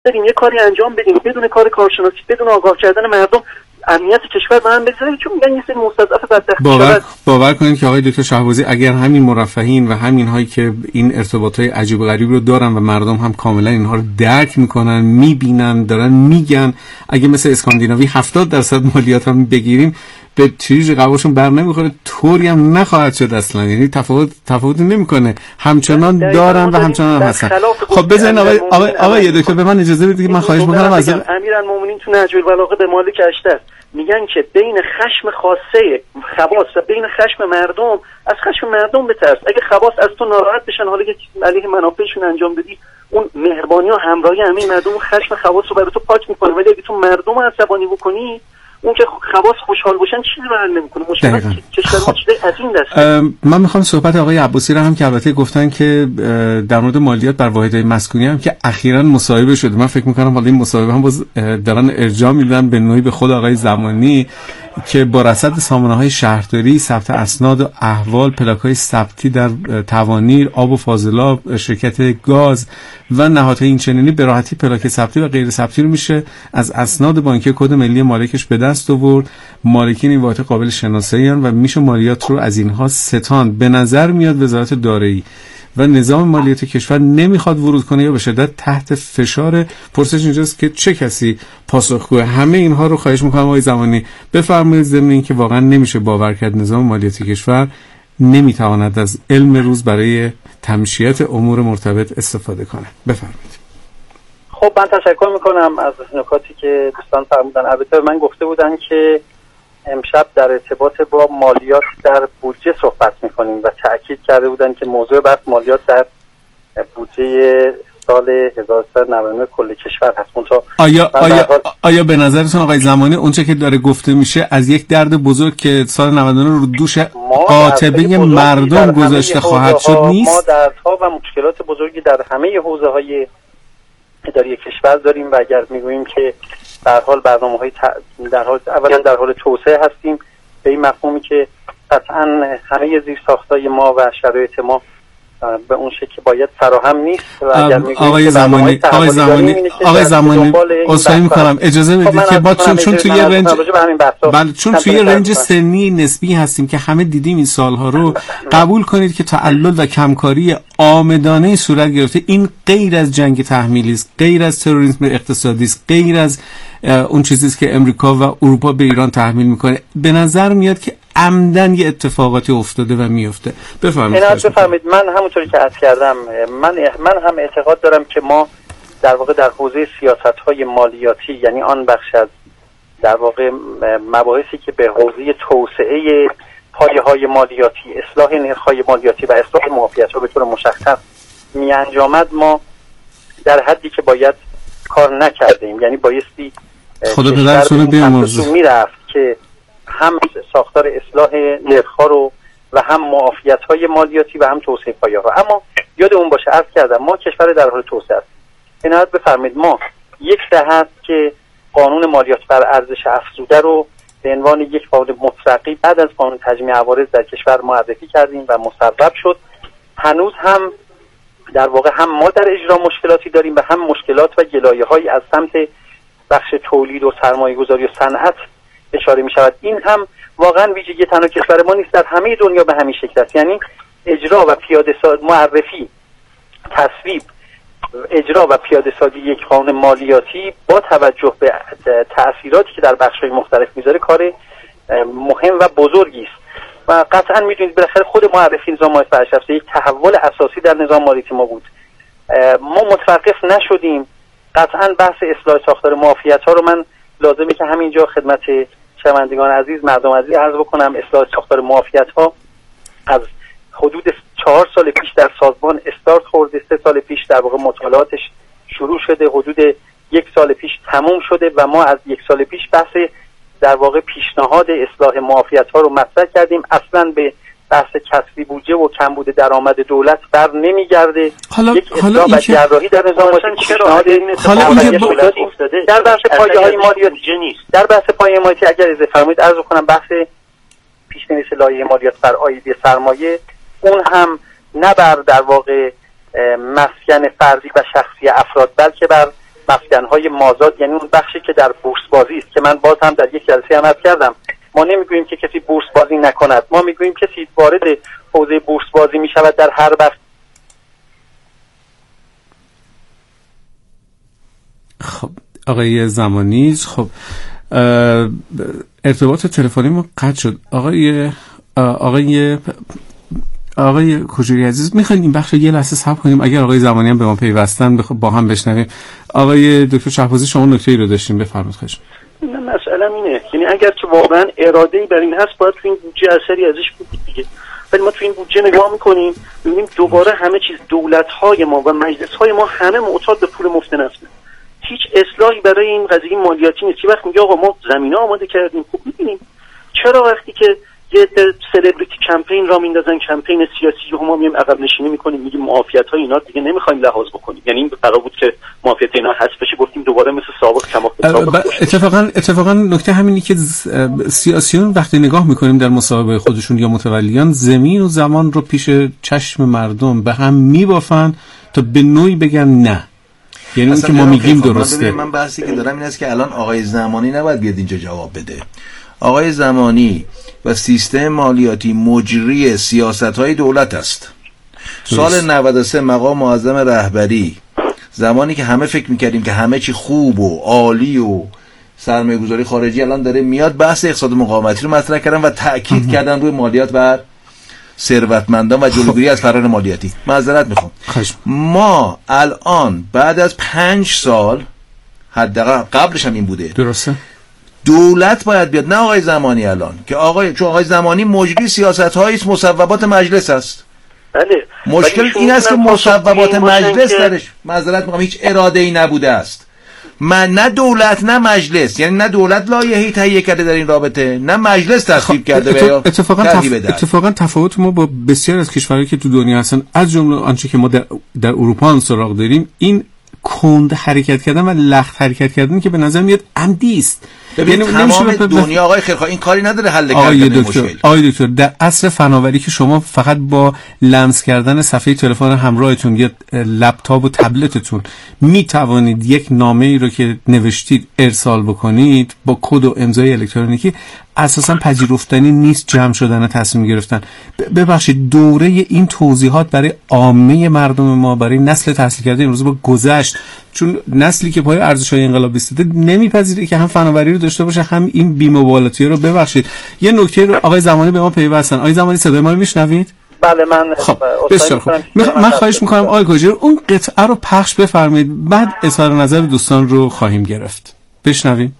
بریم یه کاری انجام بدیم بدون کار کارشناسی، بدون آگاه کردن مردم، امنیت کشور به هم بزنیم، چون میگن یه سری مستضعف بدبخت. باور کنید که آقای دکتر شهبازی اگر همین مرفهین و همین هایی که این ارتباطات عجیب و غریب رو دارن و مردم هم کاملا اینها رو درک میکنن، میبینن، دارن میگن، اگه مثل اسکاندیناوی 70% مالیات هم بگیریم به تریج قواشون بر نمیخوره، طوری هم نخواهد شد اصلا. یعنی تفاوتی نمیکنه، همچنان دارن و همچنان هم هستن. خب بزنین آقای دکتر به من اجازه بدید که من خواهش میکنم از امیرالمومنین تو نهج البلاغه به مالک اشتر میگن که بین خشم خاصه خواص و بین خشم مردم، از خشم مردم بترس. اگه خواص از تو ناراحت بشن حالا که علیه منافعشون انجام بدی، اون مهربانی و همراهی همه مردم خشم خواص رو برای تو پاک میکنه. ولی اگه تو مردم عصبانی بکنی، اون که خواص خوشحال باشن چیزی رو حل نمیکنه. مشکل کشور ما چیزی از این دست. من میخوام صحبت آقای عباسی رو هم که البته گفتن که در مورد مالیات بر واحدهای مسکونی هم که اخیراً مصاحبه شده، من فکر میکنم حالا این مصاحبه هم باز دارن ارجاع میدن به نوعی به خود آقای زمانی که با رصد سامانه‌های شهرداری، ثبت اسناد و احوال، پلاک‌های ثبتی در توانیر، آب و فاضلاب، شرکت گاز و نهادهای اینچنینی به راحتی پلاک ثبتی و غیر ثبتی رو میشه از اسناد بانکی کد ملی مالکش به دست آورد. مالکین این واحد قابل شناسایی هستند و میشه مالیات رو از اینها ستان. به نظر میاد وزارت دارایی و نظام مالیات کشور نمیخواد ورود کنه یا به شدت تحت فشار. پرسش اینجاست که چه کسی پاسخگوه همه اینها رو؟ خواهش میکنم آقای زمانی بفرمایید. ضمن این که واقعا نمیشه باور کرد نظام مالیاتی کشور نمیتواند از علم روز برای تمشیت امور مرتبط استفاده کنه. بفرمایید. خب من تشکر میکنم از نکاتی که دوستان فرمودن. البته من گفته بودن که امشب در ارتباط با مالیات در بودجه صحبت میکنیم و تأکید کرده بودن که موضوع بحث مالیات در بودجه سال 1399 کل کشور هست. آیا به نظرتون آقای زمانی اونچه که داره گفته میشه از یک درد بزرگ که سال 99 رو دوش قاطبه مردم گذاشته خواهد شد نیست؟ ما دردها و مشکلات بزرگی در همه حوزه‌های اداری کشور داریم و اگر میگوییم که در حال برنامه‌های اولا در حال توسعه هستیم، به این مفهومی که قطعاً همه زیرساخت‌های ما و شرایط ما به اون شکل که باید فراهم نیست. و اگر آقای زمانی اصلاحی میکنم اجازه بدید که با چون توی رنج سنی نسبی هستیم که همه دیدیم این سالها رو، قبول کنید که تعلل و کمکاری عامدانه صورت گرفته. این غیر از جنگ تحمیلی است، غیر از تروریسم اقتصادی است، غیر از اون چیزی است که امریکا و اروپا به ایران تحمیل میکنه. به نظر میاد که عمدن یه اتفاقاتی افتاده و میفته. بفرمایید. من همونطوری که عرض کردم من هم اعتقاد دارم که ما در واقع در حوزه سیاست‌های مالیاتی، یعنی آن بخش از در واقع مباحثی که به حوزه توسعه پایه‌های مالیاتی، اصلاح نرخ‌های مالیاتی و اصلاح معافیت‌ها به طور مشخص می‌انجامد، ما در حدی که باید کار نکردیم. یعنی بایستی خدا پدرتون بیامرزه میرفت که هم ساختار اصلاح نرخ‌ها رو و هم معافیت‌های مالیاتی و هم توسعه پایه‌ها. اما یادمون باشه عرض کردم ما کشور در حال توسعه است. عنایت بفرمایید ما یک دهه است که قانون مالیات بر ارزش افزوده رو به عنوان یک قانون مترقی بعد از قانون تجمیع عوارض در کشور معرفی کردیم و مصوب شد. هنوز هم در واقع هم ما در اجرا مشکلاتی داریم و هم مشکلات و گلایه‌هایی از سمت بخش تولید و سرمایه‌گذاری و صنعت اشاره می‌شود. این هم واقعا ویژگی تنها کشور ما نیست، در همه دنیا به همین شکل است. یعنی اجرا و پیاده سازی، معرفی، تصویب، اجرا و پیاده سازی یک قانون مالیاتی با توجه به تأثیراتی که در بخش‌های مختلف میذاره کار مهم و بزرگی است. و قطعا میدونید بالاخره خود معرفی نظام مالیاتی برشفته یک تحول اساسی در نظام مالیاتی ما بود. ما متوقف نشدیم. قطعا بحث اصلاح ساختار معافیت‌ها رو من لازمه که همینجا خدمت شنوندگان عزیز، مردم عزیز عرض بکنم. اصلاح ساختار معافیت‌ها از حدود 4 سال پیش در سازمان استارت خورده، 3 سال پیش در واقع مطالعاتش شروع شده، حدود 1 سال پیش تموم شده و ما از 1 سال پیش بحث در واقع پیشنهاد اصلاح معافیت‌ها رو مطرح کردیم. اصلاً به بحث کسری بودجه و کمبود درآمد دولت بر نمیگرده. یک اصلاح و جراحی در نظام مالیاتی افتاده در بحث پایه‌های مالیاتی نیست. در بحث پایه مالیاتی اگر اجازه فرمایید عرض کنم، بحث پیش‌نویس لایحه مالیات بر عاید سرمایه، اون هم نه بر در واقع مسکن فردی و شخصی افراد بلکه بر مسکن‌های مازاد، یعنی اون بخشی که در بورس بازی است که من باز هم در یک جلسه عرض کردم، ما نمیگوییم که کسی بورس بازی نکند، ما میگوییم کسی وارد حوزه بورس بازی میشود در هر بخش. خب آقای زمانی، خب ارتباط تلفنی ما قطع شد. آقای کجوری عزیز، میخواین این بخش رو یه لحظه صبر کنیم؟ اگر آقای زمانی هم به ما پیوستن با هم بشنویم. آقای دکتر شهبازی شما نکته‌ای رو داشتیم، بفرمایید. خواهش می‌کنم. مسئله اینه، یعنی اگر که واقعا اراده‌ای بر این هست باید تو این بودجه اثری ازش بود دیگه. ولی ما تو این بودجه نگاه می‌کنیم می‌بینیم دوباره همه چیز، دولت‌های ما و مجلس‌های ما همه معتاد به پول مفت نفته. هیچ اصلاحی برای این قضیه مالیاتی نیست. وقتی میگه آقا ما زمینه آماده کردیم، خب می‌بینیم چرا وقتی که یه سلبریتی کمپین را میندازن، کمپین سیاسی، و ما میایم عقب نشینی میکنیم، میگیم معافیت‌های اینا دیگه نمیخوایم لحاظ بکنیم. یعنی این قرار بود که معافیت اینا حذف بشه، گفتیم دوباره مثل سابق اتفاقا نکته همینی که سیاسیون وقتی نگاه میکنیم در مصاحبه خودشون یا متولیان، زمین و زمان رو پیش چشم مردم به هم میبافن تا به نوعی بگن نه. یعنی اون که ما میگیم درسته. من بحثی که دارم این است که الان آقای زمانی نباید بیاد اینجا جواب بده. آقای زمانی و سیستم مالیاتی مجری سیاست‌های دولت است. سال 93 مقام معظم رهبری، زمانی که همه فکر می‌کردیم که همه چی خوب و عالی و سرمایه‌گذاری خارجی الان داره میاد، بحث اقتصاد مقاومتی رو مطرح کردن و تأکید کردن روی مالیات بر ثروتمندان و جلوگیری از فرار مالیاتی. معذرت میخوام. ما الان بعد از 5 سال، حداقل قبلش هم این بوده، درسته، دولت باید بیاد، نه آقای زمانی الان، که چون آقای زمانی مجری سیاست‌های مصوبات مجلس است. بله. مشکل این است که مصوبات مجلس درش، معذرت میخوام، هیچ اراده‌ای نبوده است. نه دولت نه مجلس، یعنی نه دولت لایحه‌ای تهیه کرده در این رابطه، نه مجلس تصویب کرده. اتفاقا تفاوت ما با بسیار از کشورهایی که تو دنیا هستن، از جمله آنچه که ما در اروپا هم سراغ داریم، این کند حرکت کردن و لخت حرکت کردن که به نظر میاد عمدی است. یعنی تمام دنیا آقای خیرخواه این کاری نداره حل کردن مشکل. آقای دکتر، در عصر فناوری که شما فقط با لمس کردن صفحه تلفن همراهتون یا لپتاپ و تبلتتون می توانید یک نامه‌ای رو که نوشتید ارسال بکنید با کد و امضای الکترونیکی، اساسا پذیرفتنی نیست جمع شدن و تصمیم گرفتن. ببخشید، دوره این توضیحات برای عامه مردم ما، برای نسل تحصیل کرده امروز با گذشت، چون نسلی که پای ارزش‌های انقلاب ایستاده نمیپذیره که هم فناوری رو داشته باشه هم این بی‌مبالاتی رو. ببخشید یه نکته رو آقای زمانی به ما پیوستن. آقای زمانی صدای ما رو میشنوید؟ بله من بسیار خوب. من خواهش میکنم آقای کجیر اون قطعه رو پخش بفرمایید، بعد اظهار نظر دوستان رو خواهیم گرفت. بشنویم.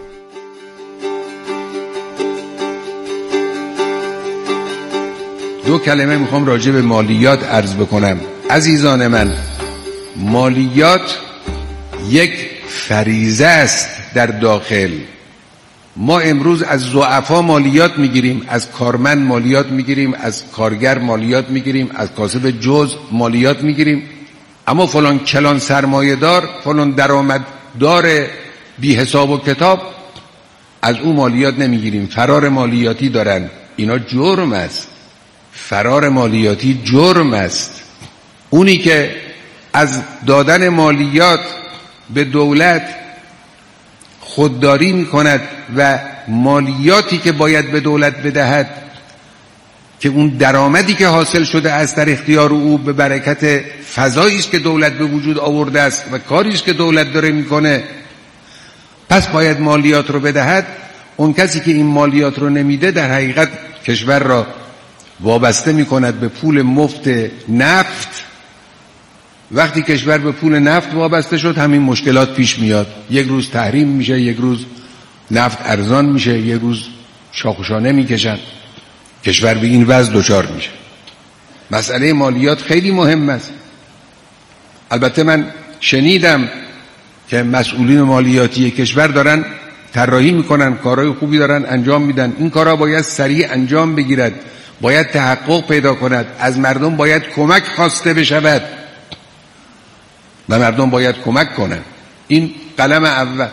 دو کلمه میخوام راجع به مالیات عرض بکنم. عزیزان من، مالیات یک فریضه است در داخل. ما امروز از ضعفا مالیات میگیریم، از کارمند مالیات میگیریم، از کارگر مالیات میگیریم، از کاسب جز مالیات میگیریم، اما فلان کلان سرمایه‌دار، فلان درآمددار بی حساب و کتاب، از او مالیات نمیگیریم. فرار مالیاتی دارن. اینا جرم است. فرار مالیاتی جرم است. اونی که از دادن مالیات به دولت خودداری میکند و مالیاتی که باید به دولت بدهد، که اون درآمدی که حاصل شده از در اختیار او به برکت فضایی است که دولت به وجود آورده است و کاری است که دولت داره میکنه، پس باید مالیات رو بدهد. اون کسی که این مالیات رو نمیده در حقیقت کشور را وابسته میکند به پول مفت نفت. وقتی کشور به پول نفت وابسته شد، همین مشکلات پیش میاد. یک روز تحریم میشه، یک روز نفت ارزان میشه، یک روز شاخوشانه میکشن، کشور به این وضع دچار میشه. مسئله مالیات خیلی مهم است. البته من شنیدم که مسئولین مالیاتی کشور دارن طراحی میکنن، کارهای خوبی دارن انجام میدن. این کارها باید سریع انجام بگیرد، باید تحقق پیدا کند، از مردم باید کمک خواسته بشود و مردم باید کمک کنند. این قلم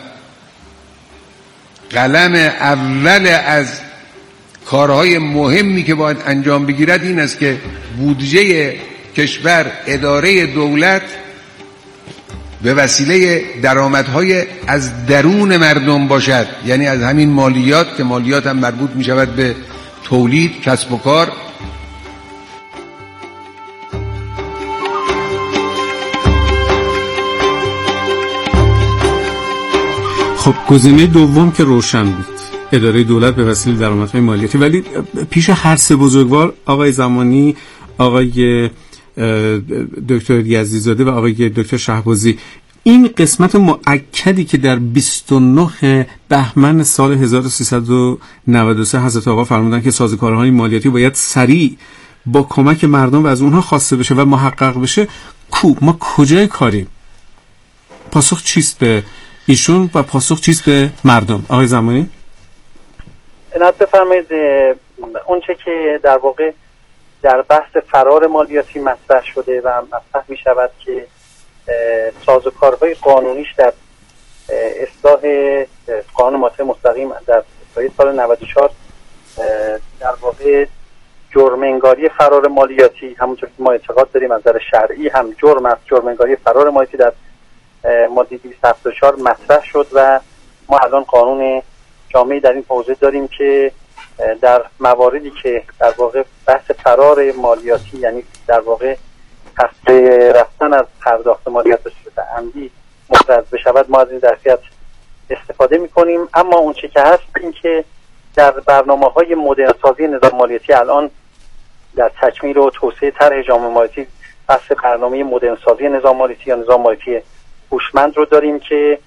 اول از کارهای مهمی که باید انجام بگیرد این است که بودجه کشور، اداره دولت به وسیله درآمدهای از درون مردم باشد، یعنی از همین مالیات که مالیات هم مربوط می شود به تولید، کسب و کار. خب گزینه دوم که روشن بود، اداره دولت به وسیله درآمدهای مالیاتی، ولی پیش هر سه بزرگوار، آقای زمانی، آقای دکتر یزدی‌زاده و آقای دکتر شهبازی، این قسمت مؤکدی که در 29 بهمن سال 1393 حضرت آقا فرمودن که سازوکارهای مالیاتی باید سریع با کمک مردم و از اونها خواسته بشه و محقق بشه، ما کجای کاریم؟ پاسخ چیست به ایشون و پاسخ چیست به مردم؟ آقای زمانی عنایت بفرمایید. اون چه که در واقع در بحث فرار مالیاتی مطرح شده و مطرح می شود که سازوکارهای قانونیش در اصلاح قانون مالیات مستقیم در سال 94 در واقع جرم انگاری فرار مالیاتی، همونطور که ما اعتقاد داریم از نظر شرعی هم جرم است، جرم انگاری فرار مالیاتی در ماده 274 مطرح شد و ما الان قانون جامعی در این حوزه داریم که در مواردی که در واقع بحث فرار مالیاتی، یعنی در واقع قصد رفتن از پرداخت مالیات به صورت عمدی مسترد بشود، ما از این ظرفیت استفاده می‌کنیم. اما اون چه که هست این که در برنامه‌های مدرن‌سازی نظام مالیاتی الان در تکمیل و توسعه طرح جامع مالیاتی بحث برنامه مدرن‌سازی نظام مالیاتی یا نظام مالیاتی هوشمند رو داریم که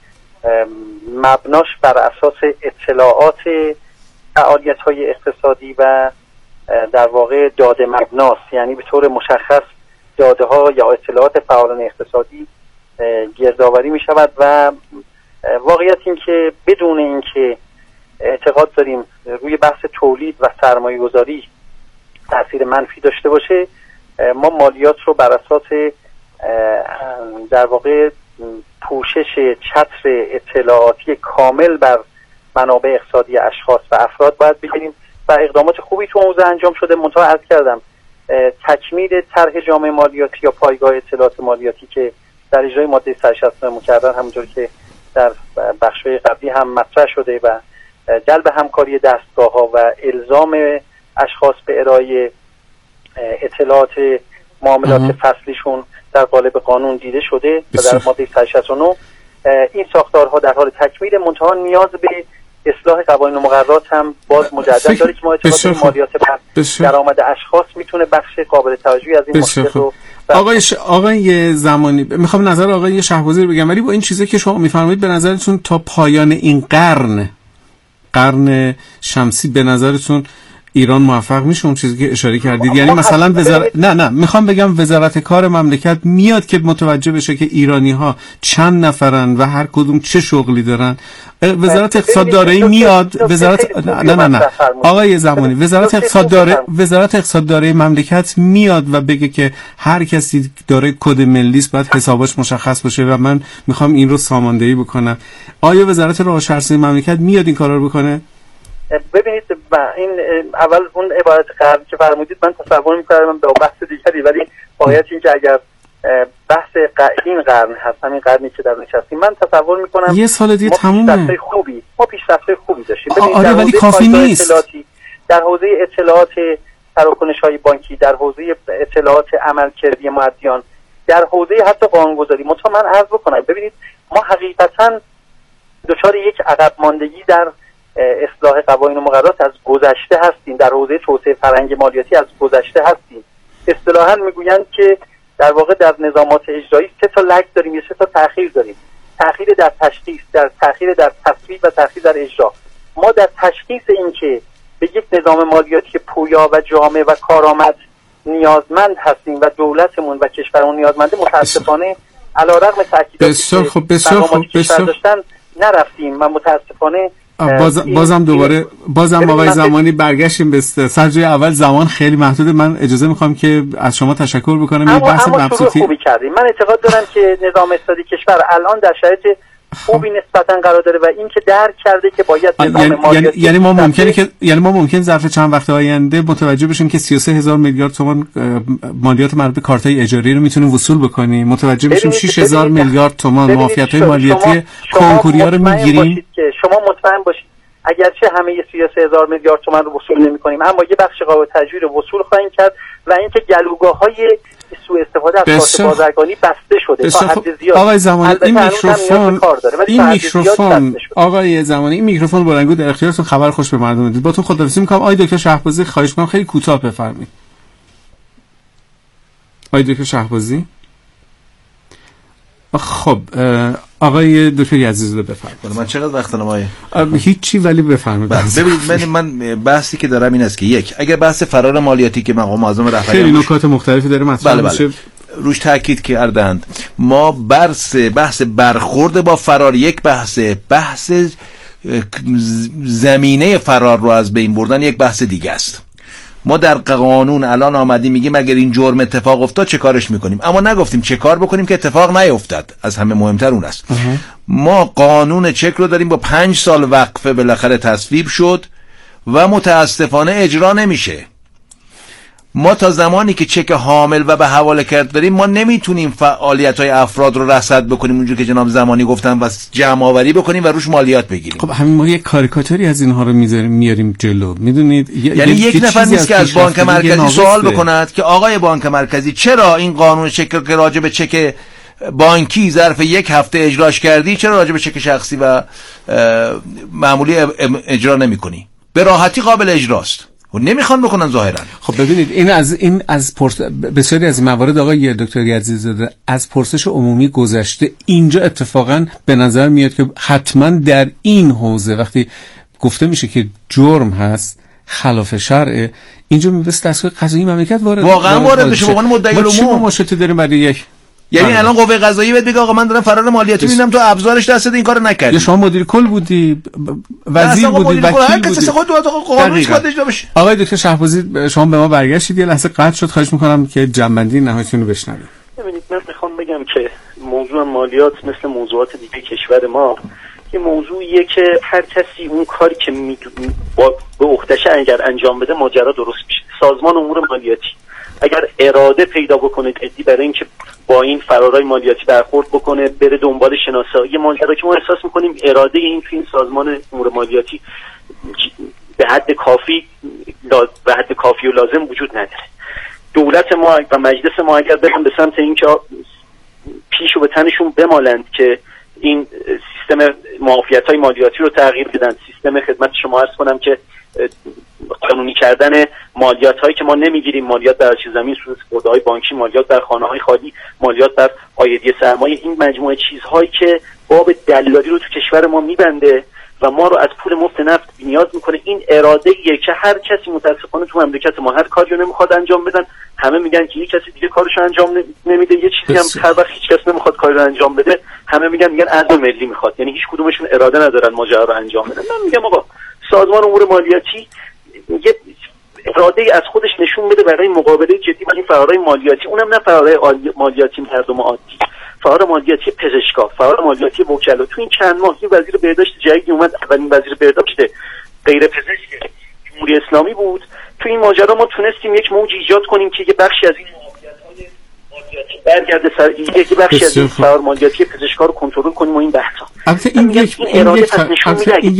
مبناش بر اساس اطلاعات فعالیت‌های اقتصادی و در واقع داده مبناست، یعنی به طور مشخص داده ها یا اطلاعات فعالان اقتصادی گردآوری می شود و واقعیت این که بدون اینکه اعتقاد داریم روی بحث تولید و سرمایه گذاری تاثیر منفی داشته باشه، ما مالیات رو بر اساس در واقع پوشش چتر اطلاعاتی کامل بر منابع اقتصادی اشخاص و افراد باید بگیریم و اقدامات خوبی تو حوزه انجام شده. منتها عرض کردم تکمیل طرح جامع مالیاتی یا پایگاه اطلاعات مالیاتی که در اجرای ماده 160 مکرر همونجور که در بخش‌های قبلی هم مطرح شده و جلب همکاری دستگاه‌ها و الزام اشخاص به ارائه اطلاعات معاملات فصلیشون در قالب قانون دیده شده و در ماده 169 این ساختارها در حال تکمیل. منتها نیاز به اصلاح قوانین و مقررات هم باز مجدد داره که ما اعتقاد مالیات بر درآمد اشخاص میتونه بخش قابل توجهی از این مشکل رو آقای زمانی میخوام نظر آقای شهبازی رو بگم، ولی با این چیزی که شما میفرمایید به نظرتون تا پایان این قرن شمسی به نظرتون ایران موفق میشه اون چیزی که اشاره کردید؟ یعنی مثلا میخوام بگم وزارت کار مملکت میاد که متوجه بشه که ایرانی ها چند نفرن و هر کدوم چه شغلی دارن؟ وزارت اقتصاد دارایی میاد، وزارت نه آقای زمانی، وزارت اقتصاد دارایی مملکت میاد و بگه که هر کسی داره کد ملی است باید حسابش مشخص باشه و من میخوام این رو ساماندهی بکنم. آیا وزارت راه و شهرسازی مملکت میاد این کارا رو بکنه؟ ببینید این اول اون عبارت قرن که فرمودید من تصور می‌کردم به بحث دیگری، ولی واقعیت این که اگر بحث این قرن هست، همین قرنی که در نشستیم، من تصور می‌کنم یه سال دیگه تمومه. ما پیشرفت‌های خوبی داشتیم. آره ولی کافی نیست. در حوزه اطلاعات تراکنش‌های بانکی، در حوزه اطلاعات عملکردی مؤدیان، در حوزه حتی قانون‌گذاری. من عرض بکنم ببینید ما حقیقتاً دچار یک عقب ماندگی در اصلاح قوانین و مقررات از گذشته هستیم. در حوزه توسعه فرهنگ مالیاتی از گذشته هستیم. اصطلاحاً میگویند که در واقع در نظامات اجرایی 3 تا لگ داریم یا 3 تا تأخیر داریم. تأخیر در تشخیص، تأخیر در تصویب و تأخیر در اجرا. ما در تشخیص این که به یک نظام مالیاتی پویا و جامع و کارآمد نیازمند هستیم و دولتمون و کشورمون نیازمنده، متاسفانه علیرغم تاکیداتی که داشتن نرفتیم و متاسفانه بازم آقای زمانی برگشتیم به سجای اول. زمان خیلی محدوده، من اجازه میخوام که از شما تشکر بکنم. یه بحث مبسوطی خوبی کردیم. من اعتقاد دارم که نظام اقتصادی کشور الان در شرایط خوبی نسبتا قرار داره و این که درک کرده که باید نظام مالیاتی یعنی ما ممکن ظرف چند وقت آینده متوجه بشیم که 33,000 میلیارد تومان مالیات مربوط به کارت‌های اجاری رو میتونیم وصول بکنیم، متوجه بشیم 6,000 میلیارد تومان معافیت‌های مالیاتی کنکوریا رو میگیریم. شما مطمئن باشید اگرچه همه 33,000 میلیارد تومان رو وصول نمی‌کنیم اما یه بخش قابل تجویر رو وصول خواهیم کرد و اینکه گلوگاه‌های سوء استفاده از کارت بازرگانی بسته شده تا حد زیاد. آقای زمانی این میکروفون آقای زمانی این میکروفون بلندگو در اختیارتون، خبر خوش به مردم بدید. باتون خداحافظی می‌کنم. آقای دکتر شهبازی خواهش می‌کنم خیلی کوتاه بفرمایید. آقای دکتر شهبازی. خب آقای دکتر یزدزاده بفرمایید. من چقدر وقت دارم؟ هیچی، ولی بفرمایید. ببینید من بحثی که دارم این است که یک، اگر بحث فرار مالیاتی که مقام معظم رهبری خیلی نکات مختلفی داره مطرح میشه روش تاکید کردند، ما بحث برخورد با فرار یک بحث زمینه فرار رو از بین بردن یک بحث دیگه است. ما در قانون الان آمدیم میگیم اگر این جرم اتفاق افتاد چه کارش میکنیم، اما نگفتیم چه کار بکنیم که اتفاق نیفتاد. از همه مهمتر اون است. ما قانون چک رو داریم با 5 سال وقفه بالاخره تصویب شد و متاسفانه اجرا نمیشه. ما تا زمانی که چک حامل و به حواله کرد داریم ما نمیتونیم فعالیت‌های افراد رو رصد بکنیم اونجوری که جناب زمانی گفتن و جمع آوری بکنیم و روش مالیات بگیریم. خب همین ما یک کاریکاتوری از اینها رو میاریم جلو، میدونید. یعنی یک نفر نیست که از بانک مرکزی سوال بکند که آقای بانک مرکزی چرا این قانون چک که راجع به چک بانکی ظرف یک هفته اجراش کردی چرا راجع به چک شخصی و معمولی اجرا نمی‌کنی؟ به راحتی قابل اجراست و نمیخوان بکنن ظاهرا. خب ببینید این از بسیاری از موارد آقای دکتر یزدزاده از پرسش عمومی گذشته. اینجا اتفاقا به نظر میاد که حتما در این حوزه وقتی گفته میشه که جرم هست خلاف شرعه، اینجا میبسه دستگاه قضایی مملکت وارد بشه. واقعا مدعی العموم چی مشکلی داریم برای یک یعنی الان قوه قضاییه بهت بگه آقا من دارم فرار مالیاتی می‌بینم تو ابزارش دستت این کارو نکردی. یا شما مدیر کل بودی، وزیر بودی، وکیل بودی. آقای دکتر شهبازی شما به ما برگشتید، یه لحظه قطع شد. خواهش می‌کنم که جنبندی نهاییتون رو بشنوید. ببینید من می‌خوام بگم که موضوع مالیات مثل موضوعات دیگه کشور ما یه موضوعیه که هر کسی اون کاری که به عهده‌ش اگر انجام بده ماجرا درست میشه. سازمان امور مالیاتی اگر اراده پیدا بکنه جدی برای اینکه با این فرارای مالیاتی برخورد بکنه، بره دنبال شناسایی ماجرا که ما احساس میکنیم اراده این تو این سازمان امور مالیاتی به حد کافی و لازم وجود نداره. دولت ما و مجلس ما اگر برن به سمت اینکه پیشو به تنشون بمالند که این سیستم معافیت‌های مالیاتی رو تغییر بدن، سیستم خدمت شما عرض کنم که قانونی کردن مالیات هایی که ما نمیگیریم، مالیات بر زمین، سود خودهای بانکی، مالیات بر خانه های خالی، مالیات بر عایدی سرمایه، این مجموعه چیزهایی که باب دلالی رو تو کشور ما میبنده و ما رو از پول مفت نفت نیاز میکنه. این اراده ایه که هر کسی متاسفانه تو مملکت ما هر کاری رو نمیخواد انجام بدن، همه میگن که یک کسی دیگه کارش انجام نمیده، یه چیزی هم هر وقت هیچ کس نمیخواد کاری رو انجام بده همه میگن عدل ملی میخواد، یعنی هیچ کدومشون اراده ندارن ماجرا رو انجام بدن. من میگم آقا سازمان امور مالیاتی یه اراده از خودش نشون بده برای مقابله جدی با این فرارای مالیاتی، اونم نه فرارای مالیاتی مردم عادی، فرار مالیاتی پزشکا، فرار مالیاتی وکلا. تو این چند ماه این وزیر بهداشت جدیدی اومد، اولین وزیر بهداشت غیر پزشک جمهوری اسلامی بود. تو این ماجرا ما تونستیم یک موج ایجاد کنیم که یه بخشی از این معافیت‌های مالیاتی برگرده سر یک بخشی از این فرار مالیاتی پزشکا رو کنترل کنیم و این بحثا. البته این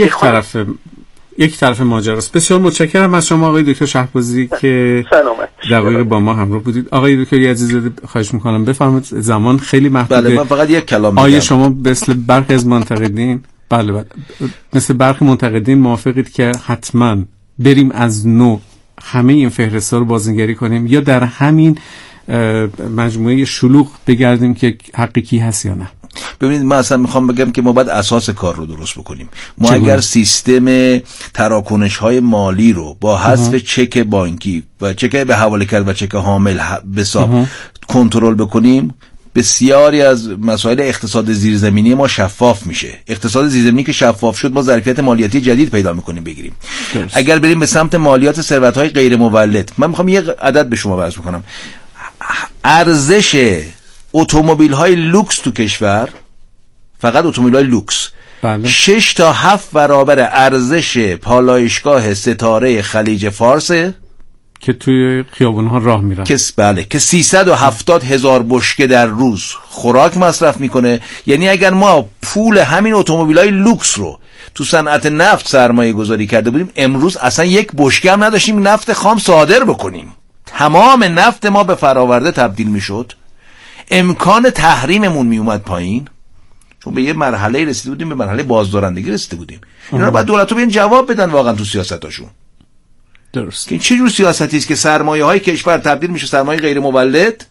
یک طرف ماجراست. بسیار متشکرم از شما آقای دکتر شهبازی که دقیقاً با ما همراه بودید. آقای دکتر یزدزاده خواهش می‌کنم بفرمایید، زمان خیلی محدوده. بله من فقط یک کلام میگم. آیا شما مثل برخی از منتقدین مثل برخی منتقدین موافقید که حتما بریم از نو همه این فهرست‌ها رو بازنگری کنیم یا در همین مجموعه شلوغ بگردیم که حقیقی هست یا نه؟ ببینید من اصلا میخوام بگم که ما باید اساس کار رو درست بکنیم. ما اگر سیستم تراکنش های مالی رو با حذف چک بانکی و چک به حواله کرد و چک حامل به حساب کنترل بکنیم، بسیاری از مسائل اقتصاد زیرزمینی ما شفاف میشه. اقتصاد زیرزمینی که شفاف شد ما ظرفیت مالیاتی جدید پیدا میکنیم بگیریم. اگر بریم به سمت مالیات ثروت‌های غیر مولد، من میخوام یه عدد به شما عرض بکنم. ارزش اتومبیل های لوکس تو کشور فقط اتومبیل‌های لوکس. بله. 6 تا 7 برابر ارزش پالایشگاه ستاره خلیج فارسه که توی خیابون‌ها راه میرن، که 370,000 بشکه در روز خوراک مصرف میکنه. یعنی اگر ما پول همین اتومبیل‌های لوکس رو تو صنعت نفت سرمایه گذاری کرده بودیم، امروز اصلا یک بشکه هم نداشتیم نفت خام صادر بکنیم. تمام نفت ما به فراورده تبدیل میشد، امکان تحریممون میومد پایین، چون به یه مرحله رسیده بودیم، به مرحله بازدارندگی رسیده بودیم. اینا رو باید دولت‌ها بیان جواب بدن واقعا تو سیاستاشون. درست. که این چه جور سیاستی است که سرمایه‌های کشور تبدیل میشه سرمایه غیر مولد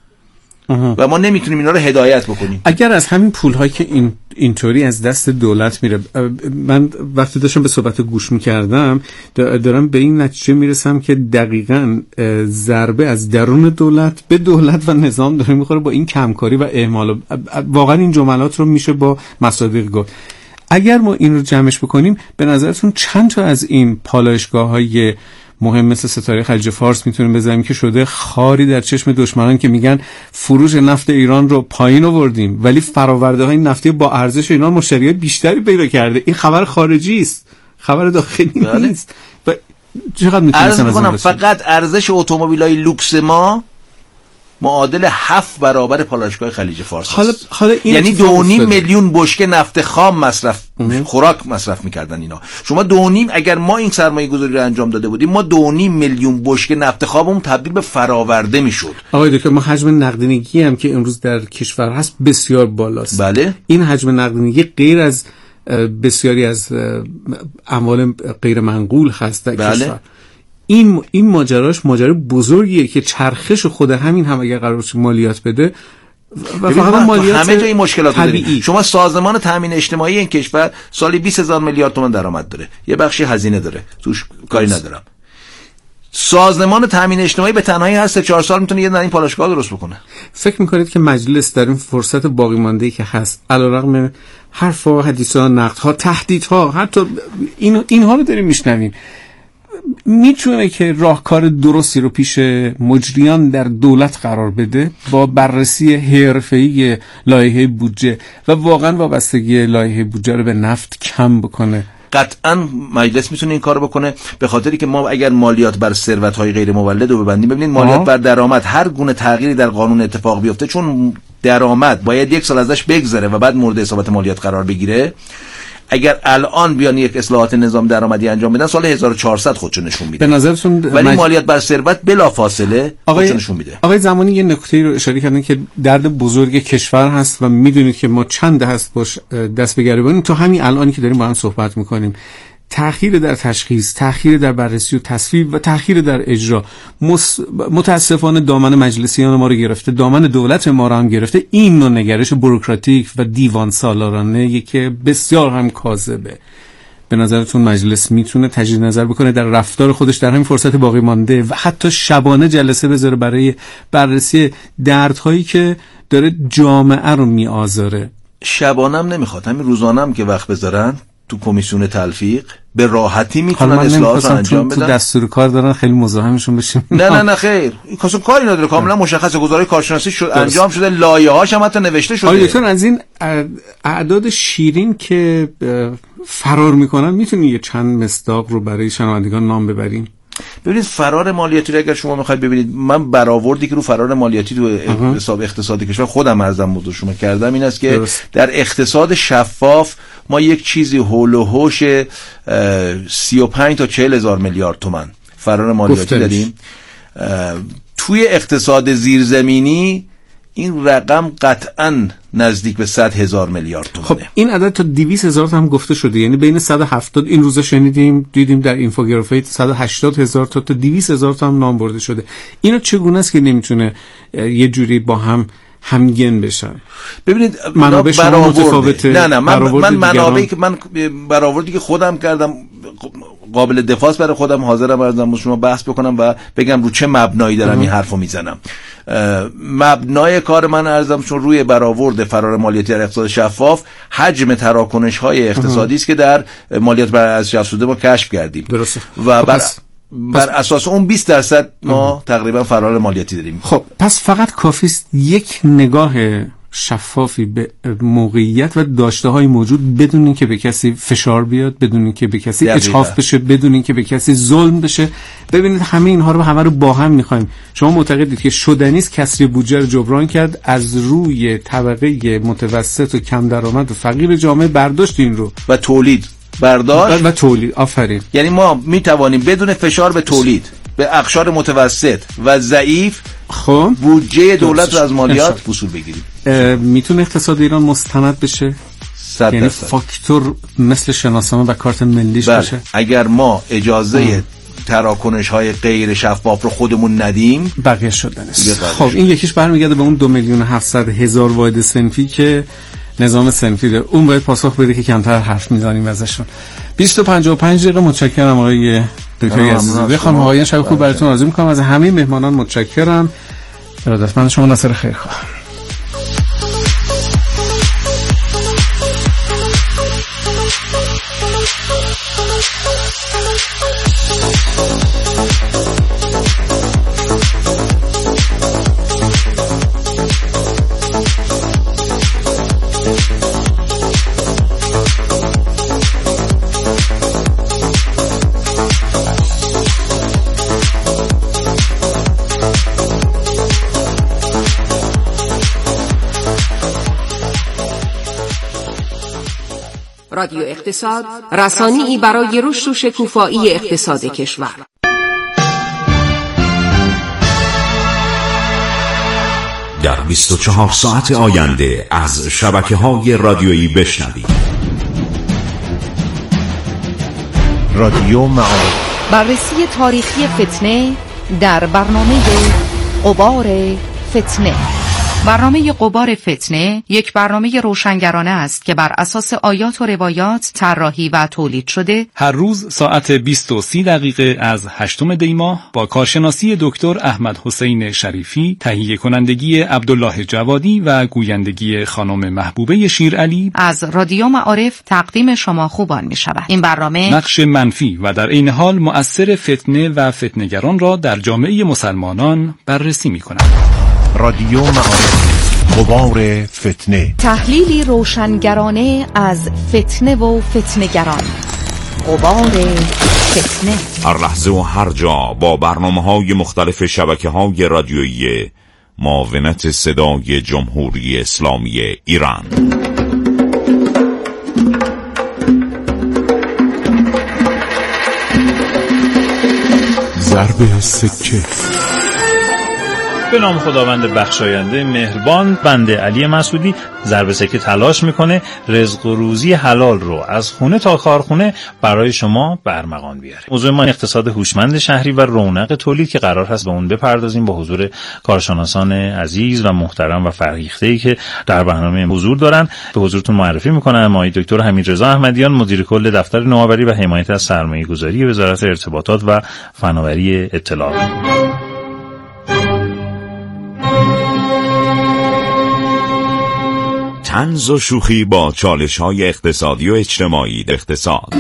و ما نمیتونیم اینا رو هدایت بکنیم. اگر از همین پول‌هایی که اینطوری از دست دولت میره، من وقتی داشتم به صحبت گوش میکردم دارم به این نتیجه میرسم که دقیقاً ضربه از درون دولت به دولت و نظام داره میخوره با این کمکاری و اهمال. واقعا این جملات رو میشه با مصادیق گفت. اگر ما این رو جمعش بکنیم، به نظرتون چند تا از این پالایشگاه‌های مهم مثل ستاره خلیج فارس میتونیم بزنیم که شده خاری در چشم دشمنان که میگن فروش نفت ایران رو پایین آوردیم ولی فرآورده‌های نفتی با ارزش ایران مشتریای بیشتری پیدا کرده؟ این خبر خارجی است، خبر داخلی نیست. و چقدر میتونیم فقط ارزش اتومبیل‌های لوکس ما معادل 7 برابر پالایشگاه خلیج فارس. حالا یعنی 2.5 میلیون بشکه نفت خام خوراک مصرف میکردن اینا. شما 2.5 اگر ما این سرمایه گذاری رو انجام داده بودیم، ما 2.5 میلیون بشکه نفت خاممون تبدیل به فراورده میشد. آقای دکتر، ما حجم نقدینگی هم که امروز در کشور هست بسیار بالاست. بله. این حجم نقدینگی غیر از بسیاری از اموال غیر منقول هست در کشور. این ماجراش ماجرا بزرگیه که چرخش خود همین هم اگر قرار باشه مالیات بده و فقط مالیات همه جای این مشکلات داریم. شما سازمان تامین اجتماعی این کشور سالی 20,000 میلیارد تومان درآمد داره، یه بخشی هزینه داره، توش کاری ندارم. سازمان تامین اجتماعی به تنهایی هر 3-4 سال میتونه یه این پالایشگاه درست بکنه. فکر میکنید که مجلس در این فرصت باقی مانده‌ای که هست، علیرغم حرفا، حدیثا، نقدها، تهدیدها، حتی اینها رو داریم میشنویم، میتونه که راهکار درستی رو پیش مجریان در دولت قرار بده با بررسی حرفه‌ای لایحه بودجه و واقعا وابستگی لایحه بودجه رو به نفت کم بکنه؟ قطعا مجلس میتونه این کارو بکنه، به خاطری که ما اگر مالیات بر ثروت‌های غیر مولد رو ببندیم، ببینید مالیات بر درآمد، هر گونه تغییری در قانون اتفاق بیفته، چون درآمد باید 1 سال ازش بگذره و بعد مورد حسابات مالیات قرار بگیره. اگر الان بیان یک اصلاحات نظام درآمدی انجام بدن، سال 1400 خودشو نشون میده. به نظرتون ولی مالیات بر ثروت بلافاصله خودشو نشون میده. آقای زمانی یه نکته رو اشاره کردن که درد بزرگ کشور هست و میدونید که ما چند هست باش دست به گریبانیم. تو همین الانی که داریم با هم صحبت میکنیم، تأخیر در تشخیص، تأخیر در بررسی و تصویب و تأخیر در اجرا متاسفانه دامن مجلسیان ما رو گرفته، دامن دولت ما رو هم گرفته. این نوع نگرش بوروکراتیک و دیوان سالارانه که بسیار هم کاذبه. به نظرتون مجلس میتونه تجدید نظر بکنه در رفتار خودش در همین فرصت باقی مانده و حتی شبانه جلسه بذاره برای بررسی دردهایی که داره جامعه رو میآزاره؟ شبانه هم نمیخواد، همین روزانه هم که وقت بذارن تو کمیسیون تلفیق به راحتی میتونن اصلاحات رو انجام بدن. تو دستور کار دارن خیلی مزاحمشون بشیم. نه خیر، این کاسون کاری نداره، کاملا مشخصه، گزارش کارشناسی شد، انجام شده، لایحه‌هاش هم حتی نوشته شده. آیا دکتر از این اعداد شیرین که فرار میکنن میتونی یه چند مصداق رو برای شنوندگان نام ببریم؟ ببینید فرار مالیاتی رو اگر شما میخواید ببینید، من برآوردی که رو فرار مالیاتی تو حساب اقتصادی کشور خودم ارزم بود شما کردم این است که در اقتصاد شفاف ما یک چیزی هول و هوش 35 تا 40 هزار میلیارد تومان فرار مالیاتی داریم. توی اقتصاد زیرزمینی این رقم قطعاً نزدیک به 100,000 میلیارد تومانه. خب این عدد تا 200,000 هم گفته شده، یعنی بین 170 این روزا شنیدیم دیدیم در اینفوگرافی 180,000 تا 200,000 هم نام برده شده. اینا چگونه است که نمیتونه یه جوری با هم همگن بشن؟ ببینید منابع شما متفاوته. نه من منابعی که من برآوردی که خودم کردم قابل دفاع برای خودم حاضرم ارزم شما بحث بکنم و بگم رو چه مبنایی دارم این حرفو میزنم. مبنای کار من ارزم چون روی برآورد فرار مالیاتی در اقتصاد شفاف حجم تراکنش‌های اقتصادی است که در مالیات بر ارزش افزوده ما کشف کردیم. درسته. و بر اساس اون 20% ما تقریبا فرار مالیاتی داریم. خب پس فقط کافیست یک نگاه شفافی به موقعیت و داشته‌های موجود، بدون اینکه به کسی فشار بیاد، بدون اینکه به کسی اجحاف بشه، بدون اینکه به کسی ظلم بشه. ببینید همه اینها رو همه رو با هم می‌خوایم. شما معتقدید که شدنی است کسری بودجه رو جبران کرد، از روی طبقه متوسط و کم درآمد و فقیر جامعه برداشت این رو و تولید برداشت و تولید. آفرین. یعنی ما میتوانیم بدون فشار به تولید، به اقشار متوسط و ضعیف، خب بودجه دولت رو از مالیات وصول بگیریم. میتونه اقتصاد ایران مستند بشه؟ 100%. یعنی فاکتور مثل شناسنامه و کارت ملیش بشه؟ اگر ما اجازه تراکنش های غیر شفاف رو خودمون ندیم، بقیه شدن است. خب این یکیش برمیگرده به اون 2,700,000 واحد صنفی که نظام صنفی داره. اون باید پاسخ بده که کمتر حرف میزنیم ازشون. 20:55 دقیقه. متشکرم آقای دکتر عزیزی. خانم آقایان شب خوب براتون آرزو میکنم. از همه مهمانان متشکرم. ارادتمند شما. ناصر خیرخواه. رادیو اقتصاد، رسانه‌ای برای رشد و شکوفایی اقتصاد کشور. در 24 ساعت آینده از شبکه‌های رادیویی بشنوید. رادیو معارف. بررسی تاریخی فتنه در برنامه غبار فتنه. برنامه غبار فتنه یک برنامه روشنگرانه است که بر اساس آیات و روایات طراحی و تولید شده. هر روز ساعت 20:30 از 8 دی ماه با کارشناسی دکتر احمد حسین شریفی، تهیه کنندگی عبدالله جوادی و گویندگی خانم محبوبه شیرعلی از رادیو معارف تقدیم شما خوبان می شود. این برنامه نقش منفی و در عین حال مؤثر فتنه و فتنگران را در جامعه مسلمانان بررسی می کند. رادیو معارف. غبار فتنه. تحلیلی روشنگرانه از فتنه و فتنگران. غبار فتنه. هر لحظه و هر جا با برنامه‌های مختلف شبکه‌های رادیویی معاونت صدای جمهوری اسلامی ایران. ضرب سکه. به نام خداوند بخشاینده مهربان. بنده علی مسعودی ضرب سکه تلاش میکنه رزق و روزی حلال رو از خونه تا کارخونه برای شما به ارمغان بیاره. موضوع ما اقتصاد هوشمند شهری و رونق تولید که قرار هست به اون بپردازیم با حضور کارشناسان عزیز و محترم و فرهیخته‌ای که در برنامه حضور دارن. به حضورتون معرفی میکنم آقای دکتر حمیدرضا احمدیان، مدیر کل دفتر نوآوری و حمایت از سرمایه‌گذاری وزارت ارتباطات و فناوری اطلاعات. طنز و شوخی با چالش‌های اقتصادی و اجتماعی اقتصاد.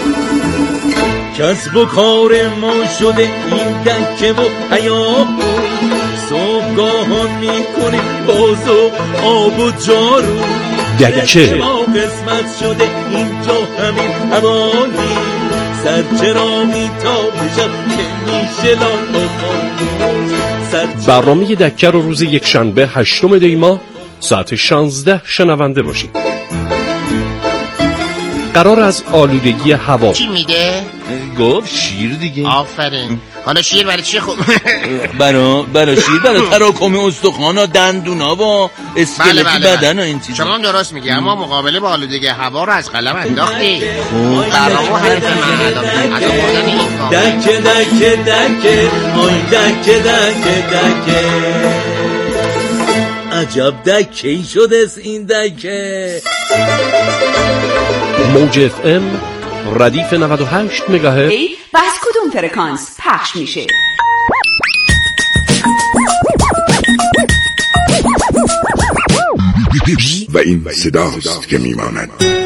کسب و کار ما شده این دکه و حیاب، صبحگاهان میکنه باز و آب و جارو. دکه ما قسمت شده اینجا همین هوایی، سر چرا میتابه شب که میشه لان بخوان. برنامه دکه رو روز یکشنبه 8 دی ماه ساعت 16 شنونده باشید. قرار از آلودگی هوا. چی میده؟ گفت شیر دیگه. آفرین. حالا شیر برای چی خوب؟ برای شیر، برای تراکم استخوان و دندونا و اسکلت بدن و این چیزا. شما درست میگی، اما مقابله با آلودگی هوا رو از قلم انداختی. برنامه حرف من دکه دکه دکه آی دکه دکه دکه عجب دکه‌ای شده این دکه. موج اف ام ردیف 98 مگاهرتز. و از کدوم فرکانس پخش میشه؟ و این صداست که میماند.